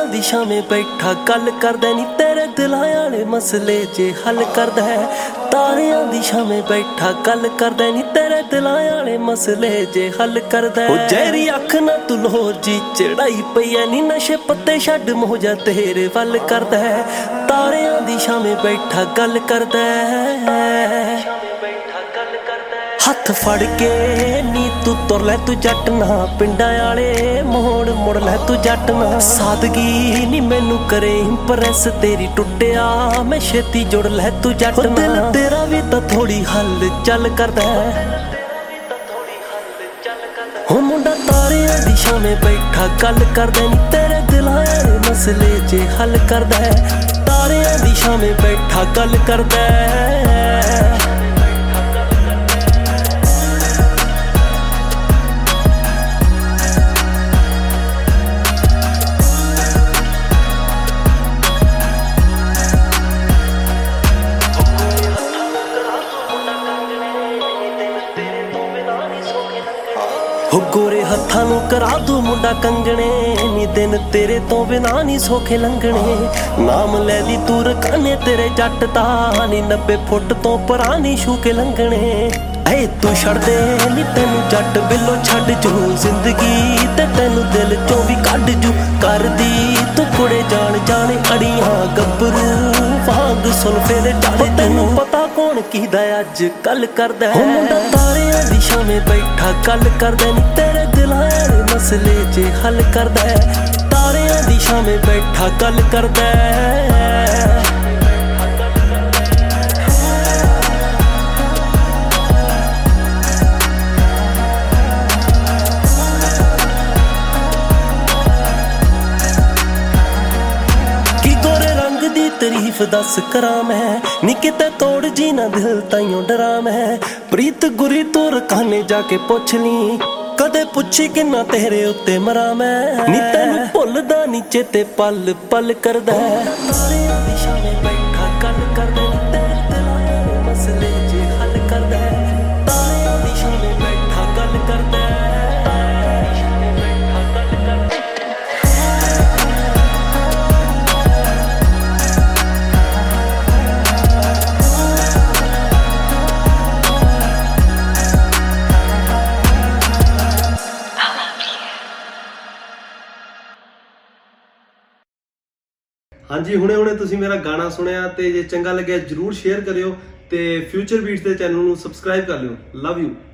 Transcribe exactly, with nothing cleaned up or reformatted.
दी शामें बैठा गल करदा नी तेरे दिलां वाले मसले जे हल करदा है। तारियां दी शामें बैठा गल करदा नी तेरे दिलां वाले मसले जे हल करदा है। जेरी अख ना तू लोर जी चढ़ाई पई है नी नशे पत्ते छड्ड मौजा तेरे वल करदा है। तारियां दी शामें बैठा गल करदा है। हथ फड़ के नी तू तुर लै तू जट ना पिंडां वाले मोड़ मुड़ लै तू जट ना। सादगी नी मैनू करे इंप्रैस तेरी टुटिया मैं छेती जुड़ लै तू जट ना। दिल तेरा भी तां थोड़ी हल चल करदा है। हो मुंडा तारियां दी शामें बैठा गल करदा नी तेरे दिलां वाले मसले जे हल करदा है। तारियां दी शामें बैठा गल करदा है। हो गोरे हत्थां नूं करा दू मुंडा कंगणे नी दिन तेरे तो बिना नी सौखे लंघणे। नाम लै दी तू रकाने तेरे जट दा नी नब्बे फुट तो परा नी छू के लंघणे। ऐ तू छड़ दे नी तैनू जट बिलो छड्ड जू जिंदगी ते तैनू दिल चों भी कढ जू। कर दी तू कुड़े जान जाने अड़ियां गब्बरू वांग सुल्फे दे चाले। तैनू पता कौन कीदा अज कल करदा है। मुंडा तारियां दी शामें बैठा गल करदा नी तेरे दिलां वाले मसले जे हल करदा है। तारियां दी शामें बैठा गल करदा है। तारीफ दस करा मैं नी किते तोड़ जी ना दिल ताइयों डरा मैं। प्रीत गुरी तू रखाने जाके पुछ ली कदे पुछी किन्ना तेरे उत्ते मरा मैं। नी तैनू भुलदा नी चेते पल पल करदा है। तारियां दी शामें बैठा गल करदा नी तेरे दिलां वाले मसले जे हल करदा है। तारियां दी शामें बैठा गल करदा है। हाँ जी हुणे हुणे तुसीं मेरा गाना सुनिया ते जे चंगा लग्या जरूर शेयर करियो ते फ्यूचर बीट्स दे चैनल नूं सबसक्राइब कर लियो। Love you.